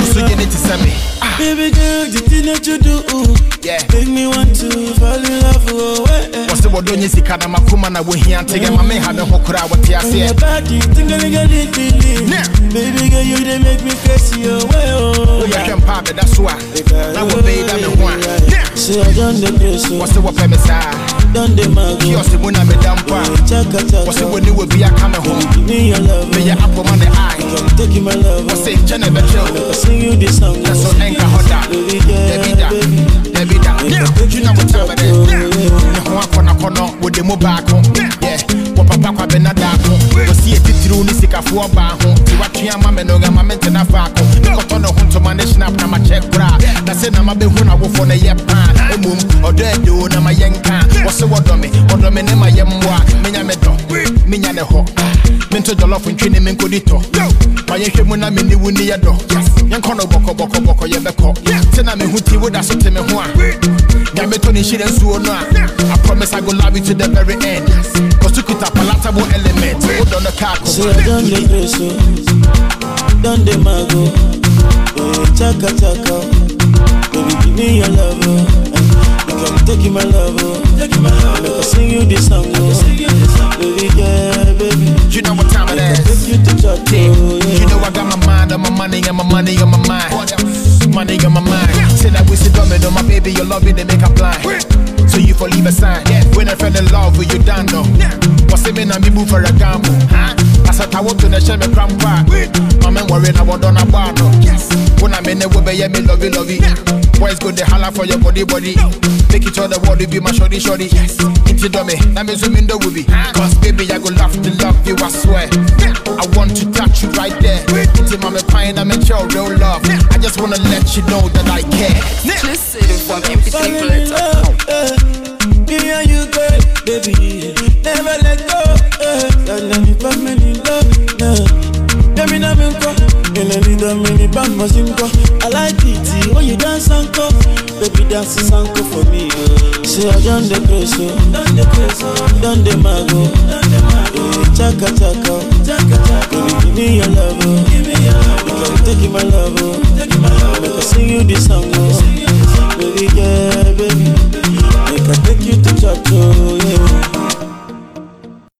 Baby girl, the thing that you do, yeah, make me want to fall in love. What's the word? Don't you see? Kana makuma na we here take my man have a hokura what you say. Baby girl, you they make me crazy. Oh, you can pop it. That's why. Now we pay that one. So I done the crazy. What's the word? Done the mago. Yours the one I'm a damn part. What's the one you will be a coming home? Give me your love. May you up on the eye. Take you my love. What's it? Jennifer Joe. Sing you this song. That's so anchor hot. Baby da. You know what time it is. No with the mobile home. Yeah. What papa benadako. We see it through the sick of war bar home. To watch your mamma no gamma and a faco. Got on a home to manage snap na my check bra. That's it, I'm a big one. I will for the yep pan. Or dead do na my young can. What's the word on me? Or the men in my yamwa. Minyamedo. Minyane ho. Mento the love and training men codito. My young I'm in the windy door. Young corner boko yebeko. Tena me huti would have sent me one. Yametoni shit and so on. I promise I go love you to the very end. Cause you could have palatable elements. Put on the car. So I done the preso, done the mago. Chaka. Baby, give me your love. You can take my love. I sing you this song. Baby, yeah, baby. You know what time it is. You know I got my mind on my money and my money on my mind. Money on my mind. Say that we sit on me, my baby, you love it, they make a blind. So you for leave a sign. When I fell in love with you, down though. What's it mean I move for a gamble? I said I want to the shame a grandpa. My man worried I want on a bar. Yes. When I'm in the way, me love you. Boys go the holla for your body. Make each other world be my shorty. Yes. Into dummy, that means I'm in the movie. Cause baby, I go love you, I swear. I want to touch you right there. Into my pine, I'm in your real love. I just wanna let you know that I care. Listen from MP3 Platter. Me and you, girl, baby, never let go. Let me put me in love. Let me know me go. I like it when you dance and go. Baby, dance and go for me. Say I done the preso, done the mago. Chaka. Baby, give me your love. You can take my love.